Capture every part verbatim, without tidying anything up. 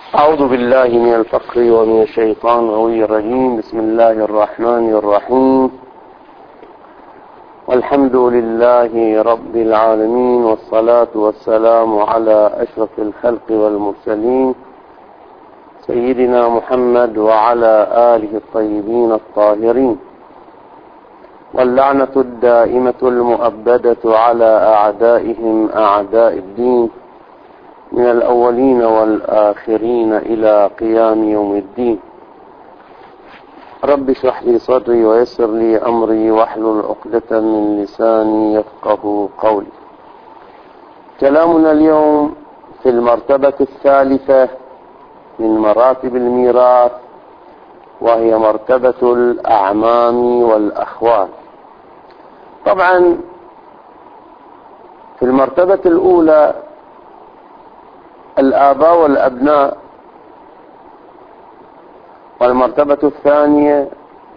أعوذ بالله من الفقر ومن الشيطان الرجيم. بسم الله الرحمن الرحيم. والحمد لله رب العالمين، والصلاة والسلام على أشرف الخلق والمرسلين سيدنا محمد وعلى آله الطيبين الطاهرين، واللعنة الدائمة المؤبدة على أعدائهم أعداء الدين من الأولين والآخرين إلى قيام يوم الدين. رب اشرح لي صدري ويسر لي أمري واحلل عقدة من لساني يفقه قولي. كلامنا اليوم في المرتبة الثالثة من مراتب الميراث، وهي مرتبة الأعمام والأخوال. طبعا في المرتبة الأولى الآباء والأبناء، والمرتبة الثانية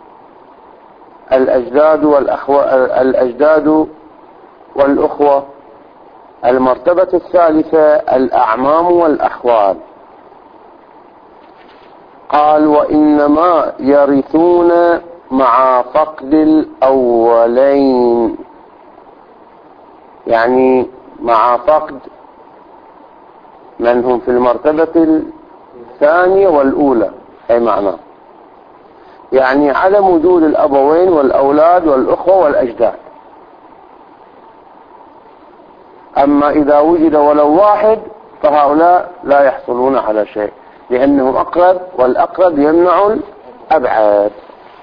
الأجداد والأخوة الأجداد والأخوة. المرتبة الثالثة الأعمام والأخوال. قال: وإنما يرثون مع فقد الأولين، يعني مع فقد من هم في المرتبة الثانية والأولى، أي معنى يعني عدم وجود الأبوين والأولاد والأخوة والأجداد. أما إذا وجد ولو واحد فهؤلاء لا يحصلون على شيء، لأنهم أقرب، والأقرب يمنع الأبعد.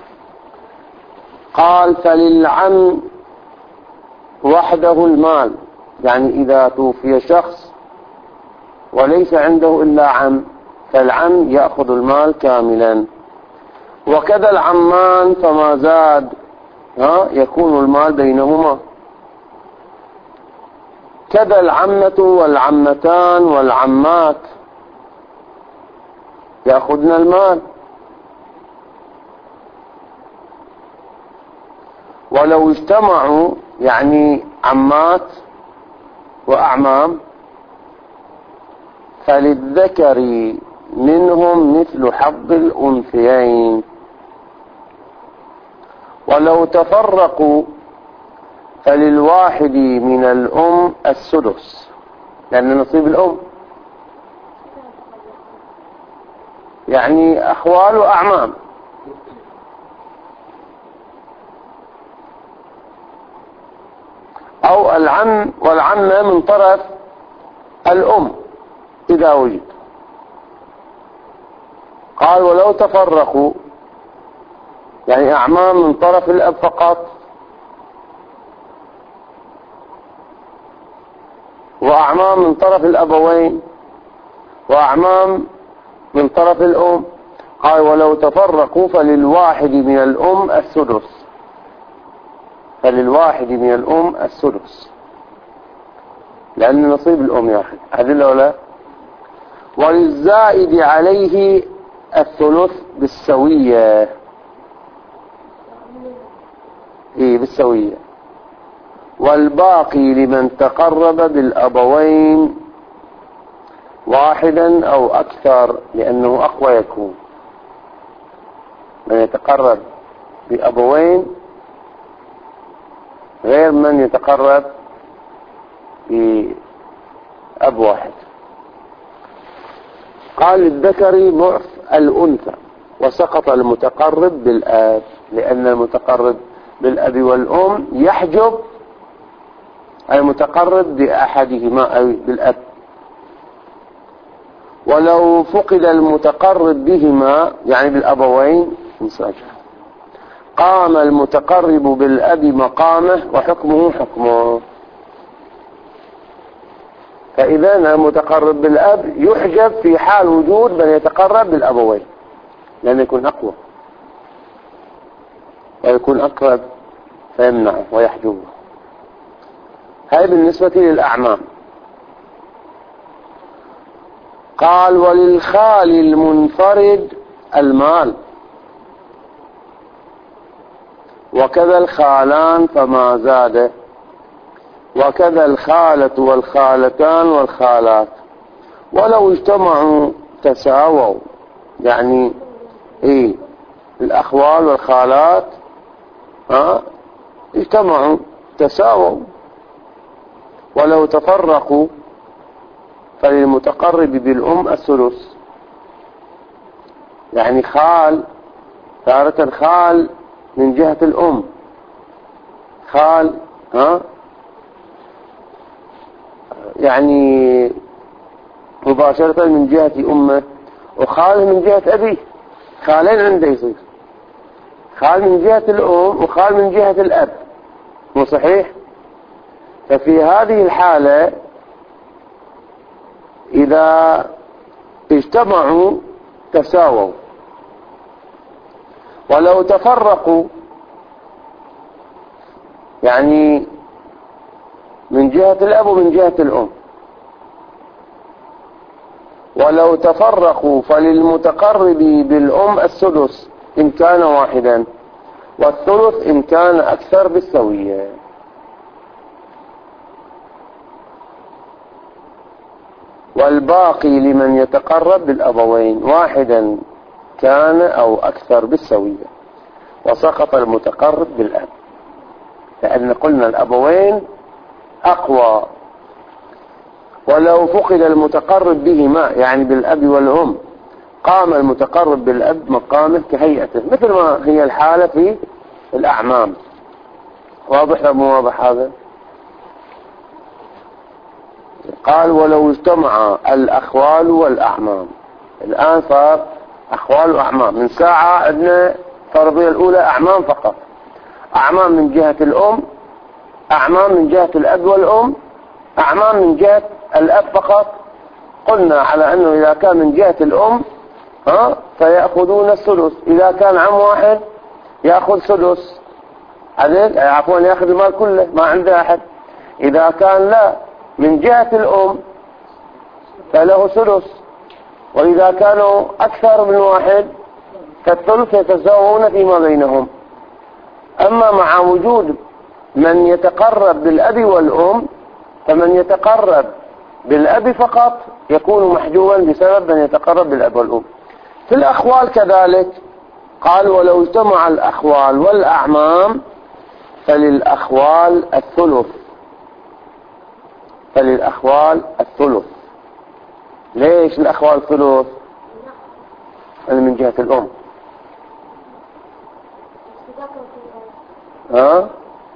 قال: فللعم وحده المال، يعني إذا توفي شخص وليس عنده إلا عم، فالعم يأخذ المال كاملا. وكذا العمان فما زاد ها يكون المال بينهما. كذا العمة والعمتان والعمات يأخذن المال. ولو اجتمعوا، يعني عمات وأعمام، فللذكر منهم مثل حظ الأنثيين. ولو تفرقوا فللواحد من الأم السدس، لأن نصيب الأم يعني أخوال وأعمام. أو العم والعمة من طرف الأم إذا وجد. قال: ولو تفرقوا، يعني أعمام من طرف الأب فقط، وأعمام من طرف الأبوين، وأعمام من طرف الأم. قال: ولو تفرقوا فللواحد من الأم السدس، فللواحد من الأم السدس، لأن نصيب الأم يا أخي هذه ولا. وللزائد عليه الثلث بالسوية، إيه بالسوية. والباقي لمن تقرب بالأبوين واحدا أو أكثر، لأنه أقوى يكون من يتقرب بأبوين غير من يتقرب بأب واحد. قال: للذكر ضعف الأنثى، وسقط المتقرب بالآب، لأن المتقرب بالأب والأم يحجب المتقرب بأحدهما أو بالأب. ولو فقد المتقرب بهما، يعني بالأبوين، قام المتقرب بالأب مقامه وحكمه حكمه. فإذا المتقرب بالأب يحجب في حال وجود من يتقرب بالأبوين، لأنه يكون أقوى ويكون أقرب فيمنعه ويحجبه. هاي بالنسبة للأعمام. قال: وللخال المنفرد المال، وكذا الخالان فما زاد، وكذا الخالة والخالتان والخالات. ولو اجتمعوا تساووا، يعني ايه الأخوال والخالات ها اجتمعوا تساووا. ولو تفرقوا فللمتقرب بالأم الثلث. يعني خال تارة خال من جهة الأم، خال ها يعني مباشرة من جهة أمه، وخال من جهة أبيه، خالين عنده يصير خال من جهة الأم وخال من جهة الأب، مو صحيح؟ ففي هذه الحالة إذا اجتمعوا تساووا. ولو تفرقوا يعني من جهة الأب ومن جهة الأم، ولو تفرقوا فللمتقرب بالأم السدس إن كان واحدا، والثلث إن كان أكثر بالسوية. والباقي لمن يتقرب بالأبوين واحدا كان أو أكثر بالسوية، وسقط المتقرب بالأب، لأن قلنا الأبوين أقوى. ولو فقد المتقرب بهما يعني بالأب والأم قام المتقرب بالأب مقامه كهيئته، مثل ما هي الحالة في الأعمام. واضح أو مو واضح هذا؟ قال ولو اجتمع الأخوال والأعمام. الآن صار أخوال وأعمام، من ساعة عندنا الفرضية الأولى أعمام فقط، أعمام من جهة الأم، أعمام من جهة الأب والأم، أعمام من جهة الأب فقط. قلنا على أنه إذا كان من جهة الأم ها فيأخذون الثلث، إذا كان عم واحد يأخذ سدس، عدل عفوا يأخذ المال كله ما عنده أحد. إذا كان لا من جهة الأم فله ثلث، وإذا كانوا أكثر من واحد فالثلث يتساوون فيما بينهم. أما مع وجود من يتقرب بالأب والأم فمن يتقرب بالأب فقط يكون محجوبا بسبب من يتقرب بالأب والأم. في الأخوال كذلك قال ولو اجتمع الأخوال والأعمام فللأخوال الثلث، فللأخوال الثلث. ليش الأخوال الثلث؟ من جهة الأم. ها؟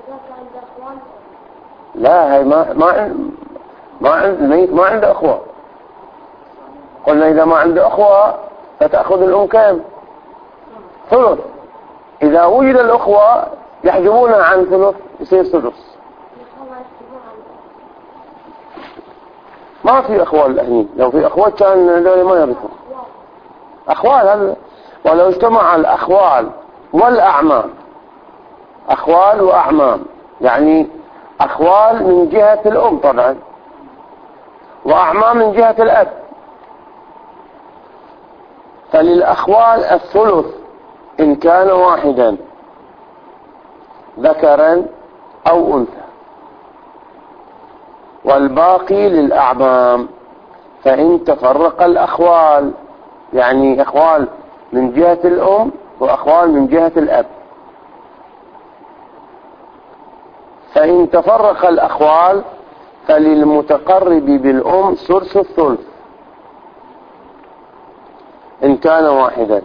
لا هي ما ما عند ما عند الميت ما عنده أخوة. قلنا إذا ما عنده أخوة فتأخذ الأم كم؟ ثلث. إذا وجد الأخوة يحجبونها عن ثلث يصير سدس. ما في أخوال هني، لو في أخوات كان هذول ما يرثون. أخوال هذا. ولو اجتمع الأخوال والأعمام، أخوال وأعمام يعني أخوال من جهة الأم طبعا وأعمام من جهة الأب، فللأخوال الثلث إن كان واحدا ذكرا أو أنثى، والباقي للأعمام فإن تفرق الأخوال يعني أخوال من جهة الأم وأخوال من جهة الأب، فإن تفرق الأخوال فللمتقرب بالأم ثلث الثلث إن كان واحدا،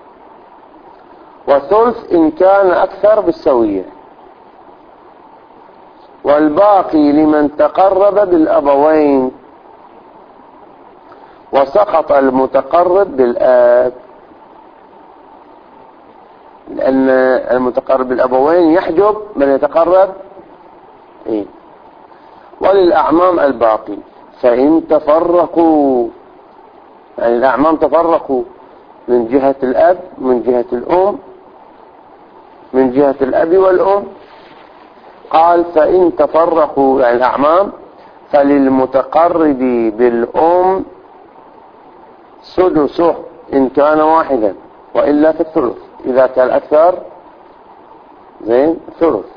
وثلث إن كان أكثر بالسوية، والباقي لمن تقرب بالأبوين، وسقط المتقرب بالآب، لأن المتقرب بالأبوين يحجب من يتقرب إيه؟ وللأعمام الباقي فإن تفرقوا يعني الأعمام تفرقوا من جهة الأب من جهة الأم من جهة الأب والأم، قال فإن تفرقوا يعني الأعمام فللمتقرب بالأم سدسه إن كان واحدا، وإلا في الثلث إذا كان أكثر زين ثلث،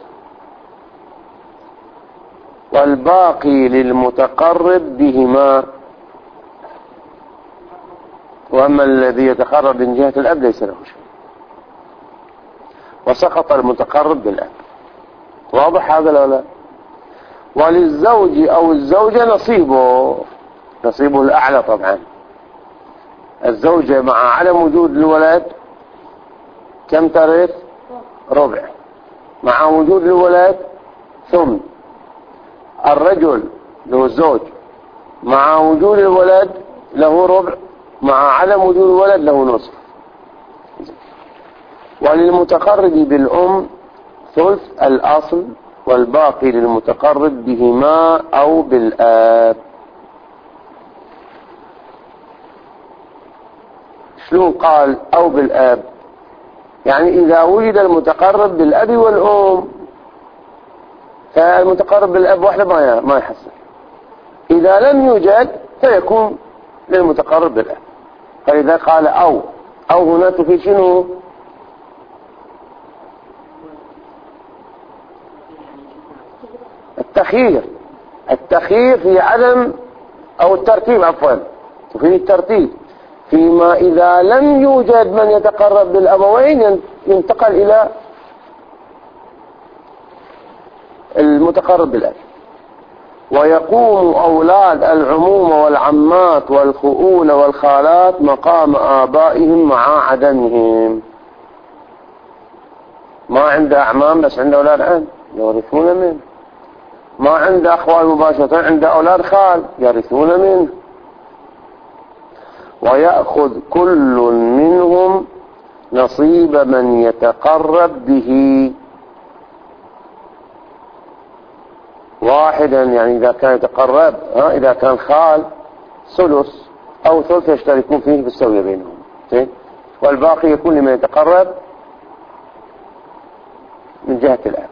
والباقي للمتقرب بهما وأما الذي يتقرب من جهة الأب ليس له شيء، وسقط المتقرب بالأب. واضح هذا ولا لا؟ وللزوج أو الزوجة نصيبه، نصيبه الأعلى طبعا. الزوجة مع عدم وجود الولد كم ترث؟ ربع. مع وجود الولد ثمن. الرجل له الزوج مع وجود الولد له ربع، مع عدم وجود الولد له نصف. وللمتقرب بالأم ثلث الأصل، والباقي للمتقرب بهما أو بالآب. شلون قال أو بالآب؟ يعني إذا وجد المتقرب بالأب والأم فالمتقرب بالأب وحده ما ما يحصل. إذا لم يوجد فيكون للمتقرب بالأب. فإذا قال أو أو هنا تفيد شنو؟ التخيير. التخيير في عدم أو الترتيب، عفوا تفيد الترتيب. فيما إذا لم يوجد من يتقرب بالأبوين ينتقل إلى المتقرب بالأب. ويقوم أولاد العموم والعمات والخؤول والخالات مقام آبائهم مع عدمهم. ما عنده أعمام بس عنده أولاد عم يورثون منه. ما عنده أخوال مباشرة، عنده أولاد خال يرثون منه. ويأخذ كل منهم نصيب من يتقرب به واحدا. يعني إذا كان يتقرب ها إذا كان خال ثلث أو ثلث يشتركون فيه بالسوية بينهم، والباقي يكون لمن يتقرب من جهة الأب.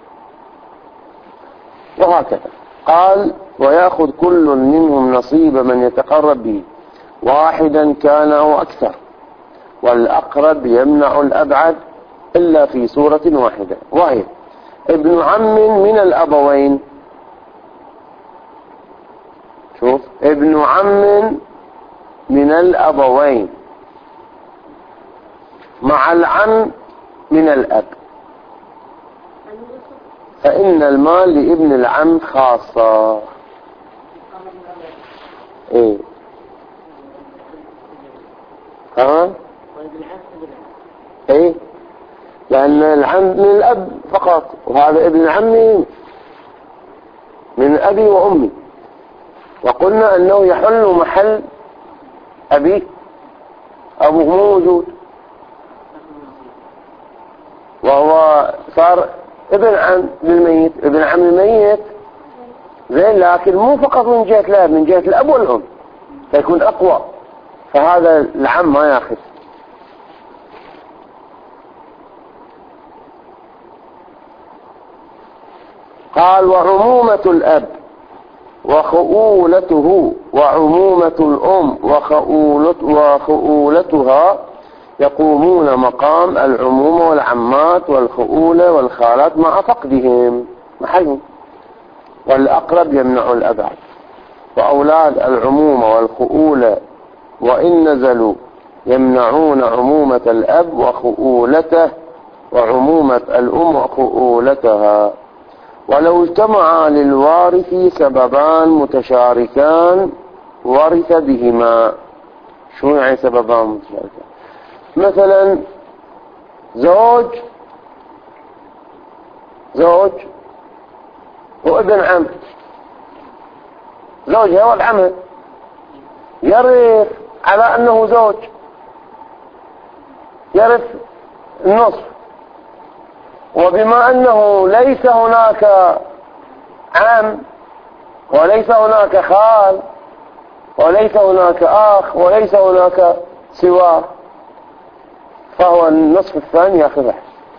وهكذا قال ويأخذ كل منهم نصيب من يتقرب به واحدا كان أو أكثر، والأقرب يمنع الأبعد إلا في صورة واحدة، وهي ابن عم من الأبوين. شوف، ابن عم من الأبوين مع العم من الأب، فإن المال لابن العم خاصة. ايه ها ايه لأن العم من الأب فقط، وهذا ابن عمي من أبي وأمي، وقلنا أنه يحل محل أبيه، أبوه مو موجود وهو صار ابن عم للميت، ابن عم الميت زين، لكن مو فقط من جهة الأب، من جهة الأب والأم فيكون أقوى، فهذا العم ما يأخذ. قال وعمومة الأب وخؤولته وعمومة الأم وخؤولتها يقومون مقام العمومة والعمات والخؤولة والخالات مع فقدهم محلهم، والأقرب يمنع الأبعد. وأولاد العمومة والخؤولة وإن نزلوا يمنعون عمومة الأب وخؤولته وعمومة الأم وخؤولتها. ولو اجتمعا للوارث سببان متشاركان ورث بهما. شو يعني سببان متشاركان؟ مثلا زوج زوج وابن عم، زوجها والعم يرث على أنه زوج، يرث النصف، وبما أنه ليس هناك عم وليس هناك خال وليس هناك أخ وليس هناك سواه، فهو النصف الثاني يأخذه.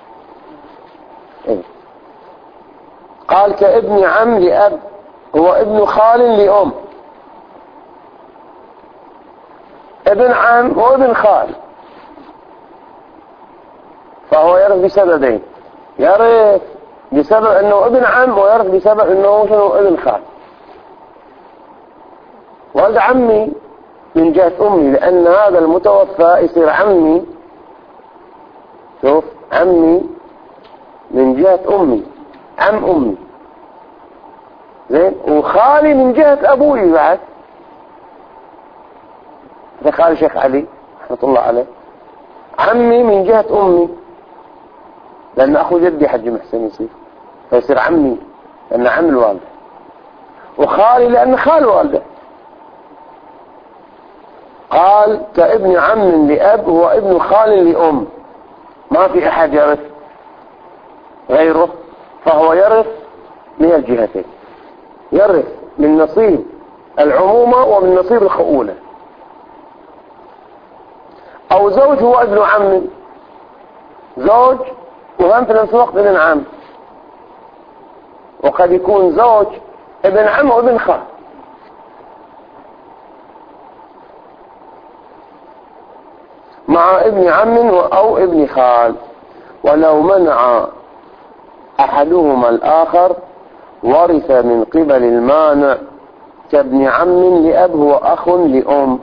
إيه؟ قال كابن عم لأب هو ابن خال لأم، ابن عم وابن خال، فهو يرث بسببين، يرث بسبب انه ابن عم ويرث بسبب انه شنو ابن خال. ولد عمي من جهة أمي، لأن هذا المتوفى يصير عمي. شوف، عمي من جهة أمي، عم أمي، زين، وخالي من جهة أبوي بعد. هذا خالي شيخ علي رحمة الله عليه. عمي من جهة أمي لأن أخو جدي حج محسن يصير، فيصير عمي لأن عم الوالد، وخالي لأن خال والده. قال كابن عم لأب هو ابن خال لأم، ما في أحد يرث غيره، فهو يرث من الجهتين، يرث من نصيب العمومة ومن نصيب الخؤولة. أو زوج هو ابن عم، زوج وهم في نفس الوقت ابن عم، وقد يكون زوج ابن عم وابن خال. مع ابن عم أو ابن خال، ولو منع أحدهما الآخر ورث من قبل المانع، كابن عم لأب هو أخ لأم.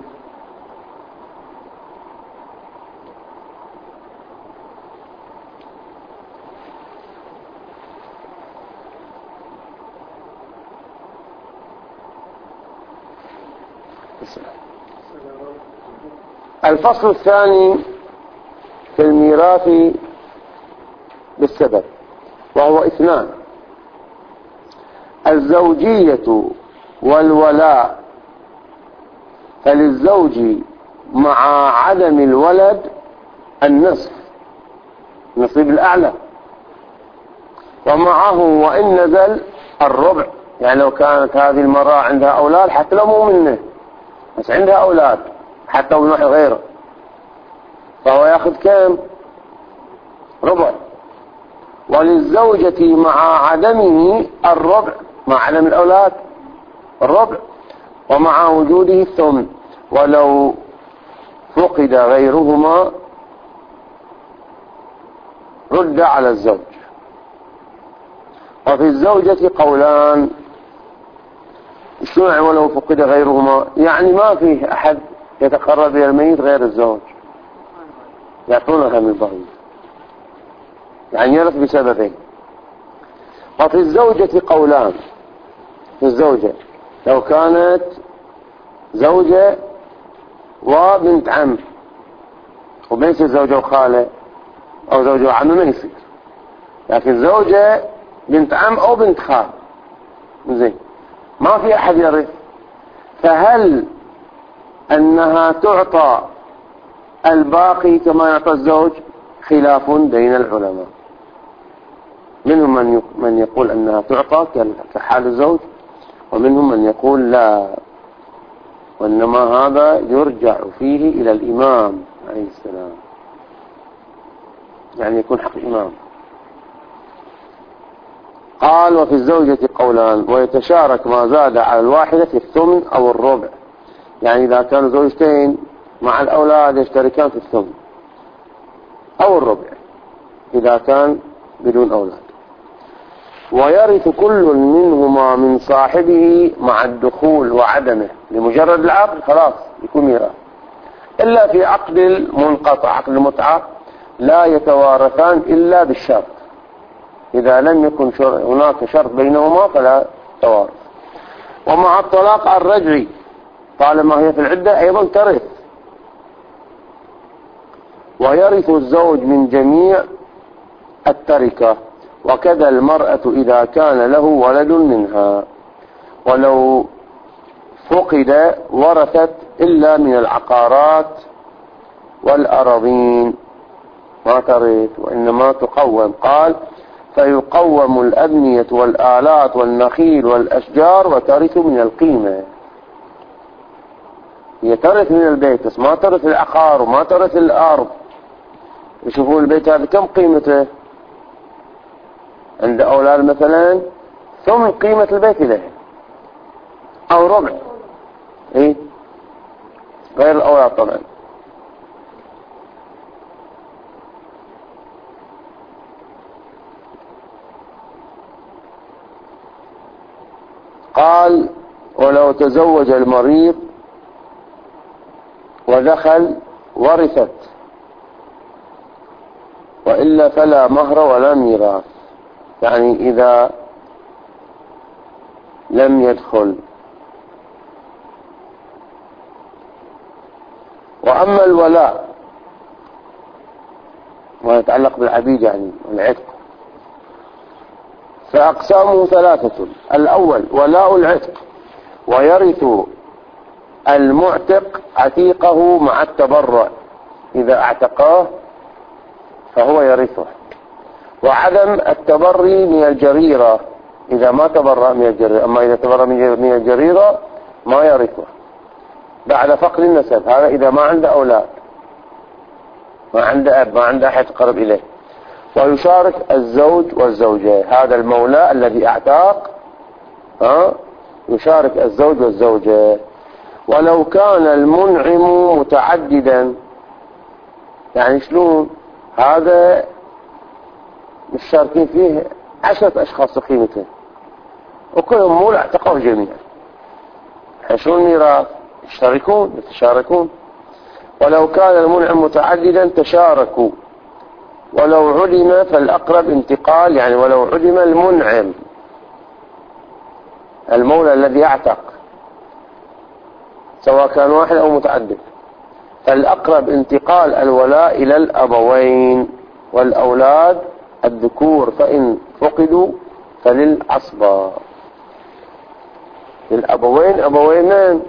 الفصل الثاني في الميراث بالسبب، وهو اثنان: الزوجية والولاء. فللزوج مع عدم الولد النصف، النصيب الأعلى، ومعه وإن نزل الربع. يعني لو كانت هذه المرأة عندها أولاد حتى لو مو منه، بس عندها أولاد حتى لو من واحد غيره، فهو يأخذ كم؟ ربع. وللزوجة مع عدمه الربع، مع عدم الأولاد الربع، ومع وجوده الثمن، ولو فقد غيرهما رد على الزوج. وفي الزوجة قولان. شو يعني ولو فقد غيرهما؟ يعني ما فيه أحد يتقرب إلى الميت غير الزوج، يعطونها من البغي، يعني يرث بسببين. وفي الزوجة قولان. في الزوجة لو كانت زوجة وبنت عم، وما يصير زوجة وخالة أو زوجة وعم، ما يصير، لكن زوجة بنت عم أو بنت خال، زين، ما في أحد يرث. فهل أنها تعطى الباقي كما يعطى الزوج؟ خلاف بين العلماء، منهم من من يقول أنها تعطى كحال الزوج، ومنهم من يقول لا، وإنما هذا يرجع فيه إلى الإمام عليه السلام، يعني يكون حق الإمام. قال وفي الزوجة قولان، ويتشارك ما زاد على الواحدة في الثمن أو الربع. يعني إذا كانوا زوجتين مع الأولاد يشتركان في الثمن أو الربع إذا كان بدون أولاد. ويرث كل منهما من صاحبه مع الدخول وعدمه، لمجرد العقد خلاص يكون ميراث، إلا في عقد المنقطع، عقد المتعة لا يتوارثان إلا بالشرط، إذا لم يكن هناك شرط بينهما فلا توارث. ومع الطلاق الرجعي طالما هي في العدة أيضا ترث. ويرث الزوج من جميع التركة، وكذا المرأة إذا كان له ولد منها، ولو فقد ورثت إلا من العقارات والأراضين ما ترث، وإنما تقوم. قال فيقوم الأبنية والآلات والنخيل والأشجار وترث من القيمة. هي ترث من البيت بس ما ترث العقار وما ترث الأرض. يشوفون البيت هذا كم قيمته عند أولاد مثلا، ثم قيمة البيت له أو ربع، إيه غير الأولاد طبعا. قال ولو تزوج المريض ودخل ورثت، وإلا فلا مهر ولا ميراث. يعني إذا لم يدخل. وأما الولاء ما يتعلق بالعبيد يعني العتق فأقسامه ثلاثة. الأول ولاء العتق، ويرث المعتق عتيقه مع التبرع، إذا اعتقاه فهو يرثه. وعدم التبري من الجريرة، إذا ما تبرأ من الجريرة. أما إذا تبرأ من الجريرة ما يرثه بعد فقد النسب. هذا إذا ما عنده أولاد، ما عنده أب، ما عنده أحد قرب إليه. ويشارك الزوج والزوجة، هذا المولى الذي اعتاق ها يشارك الزوج والزوجة. ولو كان المنعم متعددا، يعني شلون؟ هذا مشاركين فيه عشرة أشخاص قيمته وكلهم مولى اعتقوه جميعا، شلون الميراث؟ يشتركون يتشاركون. ولو كان المنعم متعددا تشاركوا. ولو علم فالأقرب انتقال، يعني ولو علم المنعم المولى الذي يعتق سواء كان واحد أو متعدد، فالأقرب انتقال الولاء إلى الأبوين والأولاد الذكور، فإن فقدوا فللعصبة. للأبوين أبوين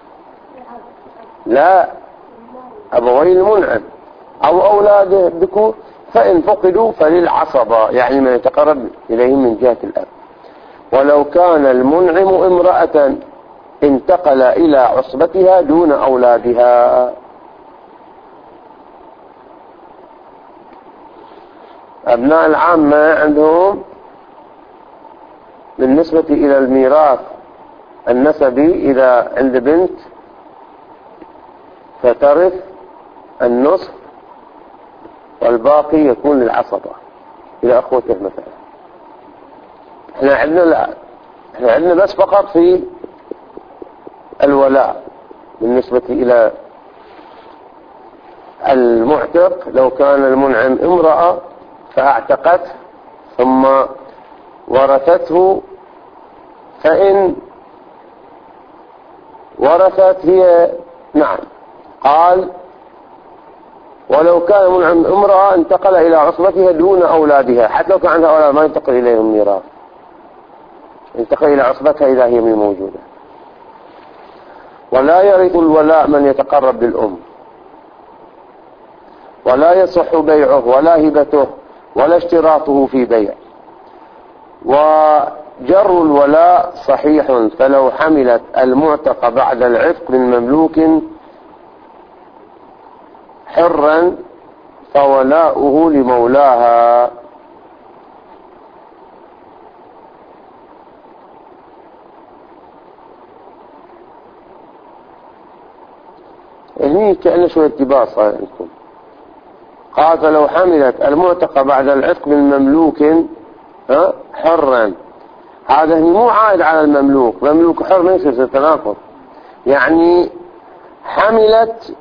لا أبوين المنعم أو أولاده الذكور، فإن فقدوا فللعصبة، يعني من يتقرب إليهم من جهة الأب. ولو كان المنعم امرأة انتقل إلى عصبتها دون أولادها. أبناء العامة عندهم بالنسبة إلى الميراث النسبي، إذا عند بنت فترث النصف والباقي يكون للعصبة إلى أخوته مثلا. احنا عندنا لا، احنا عندنا بس فقط في الولاء بالنسبة إلى المعتق. لو كان المنعم امرأة فاعتقته ثم ورثته، فإن ورثت هي نعم. قال ولو كان منعم امرأة انتقل إلى عصبتها دون أولادها، حتى لو كان عندها أولاد ما ينتقل إليهم ميراث، انتقل إلى عصبتها إذا هي من موجودة. ولا يرث الولاء من يتقرب بالأم، ولا يصح بيعه ولا هبته ولا اشتراطه في بيع. وجر الولاء صحيح، فلو حملت المعتق بعد العتق من مملوك حرا فولاؤه لمولاها. هني كأنه شوية اتباس عندكم. قال فلو حملت المعتق بعد العتق من مملوك حرا، هذا هني مو عائد على المملوك، مملوك حر ما يصير تناقض. يعني حملت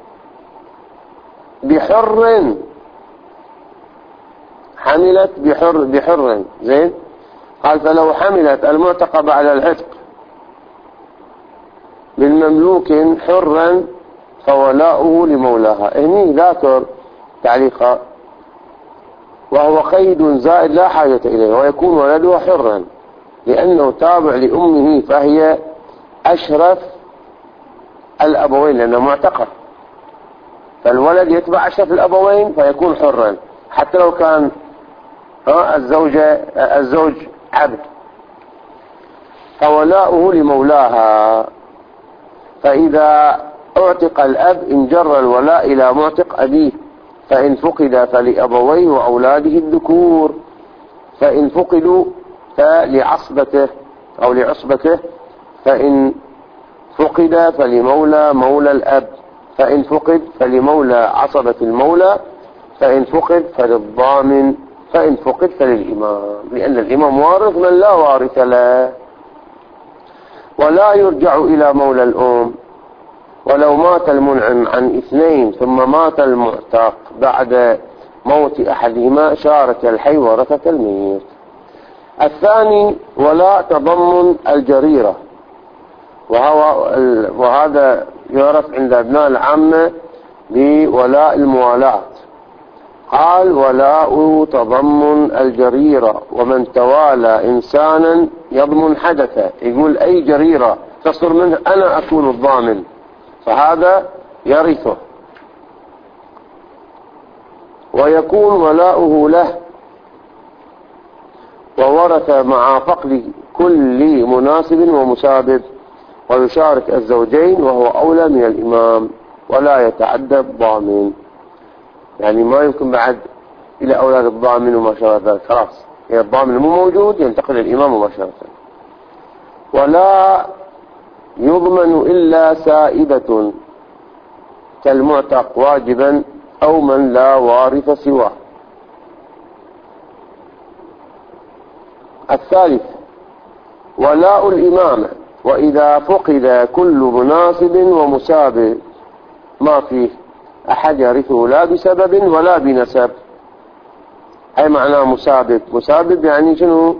بحر، حملت بحر بحر زين. قال فلو حملت المعتق بعد العتق من مملوك حرا فولاؤه لمولاها. هني ذاكر تعليقا وهو قيد زائد لا حاجة إليه، ويكون ولدها حرا لأنه تابع لأمه، فهي أشرف الأبوين لأنه معتقة، فالولد يتبع أشرف الأبوين فيكون حرا حتى لو كان الزوجة الزوج عبد. فولاؤه لمولاها. فإذا اعتق الأب انجر الولاء إلى معتق أبيه، فإن فقد فلأبويه وأولاده الذكور، فإن فقدوا فلعصبته أو لعصبته، فإن فقد فلمولى مولى الأب، فإن فقد فلمولى عصبة المولى، فإن فقد فللضامن، فإن فقد فللإمام، لأن الإمام وارث من لا وارث له. ولا يرجع إلى مولى الأم، ولو مات المنعم عن اثنين ثم مات المعتق بعد موت أحدهما شارك الحي ورثة الميت. الثاني ولاء تضمن الجريرة، وهو وهذا يعرف عند أبناء العامة بولاء الموالاة. قال ولاء تضمن الجريرة، ومن توالى إنسانا يضمن حدثه، يقول أي جريرة تصدر منه أنا أكون الضامن، فهذا يرثه. ويكون ولاؤه له وورث مع فقد كل مناسب ومسابب، ويشارك الزوجين وهو أولى من الإمام، ولا يتعدى الضامن. يعني ما يمكن بعد إلى أولاد الضامن وما شابه ذلك، خلاص يعني الضامن مو موجود ينتقل الإمام مباشرة. ولا يضمن إلا سائبة كالمعتق واجبا أو من لا وارث سواه. الثالث ولاء الإمامة، وإذا فقد كل مناسب ومسابق ما فيه أحد يرثه لا بسبب ولا بنسب. أي معناه مسابق؟ مسابق يعني شنو؟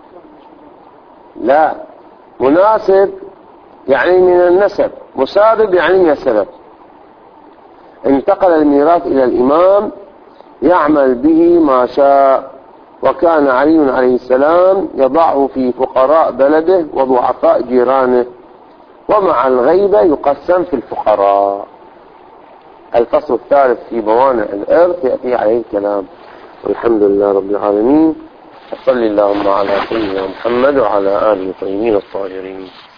لا، مناسب يعني من النسب، مسابق يعني من السبب. انتقل الميراث إلى الإمام يعمل به ما شاء، وكان علي عليه السلام يضعه في فقراء بلده وضعفاء جيرانه، ومع الغيبة يقسم في الفقراء. الفصل الثالث في موانع الإرث يأتي عليه الكلام. والحمد لله رب العالمين، وصلى اللهم على سيدنا محمد وعلى آله الطيبين الطاهرين.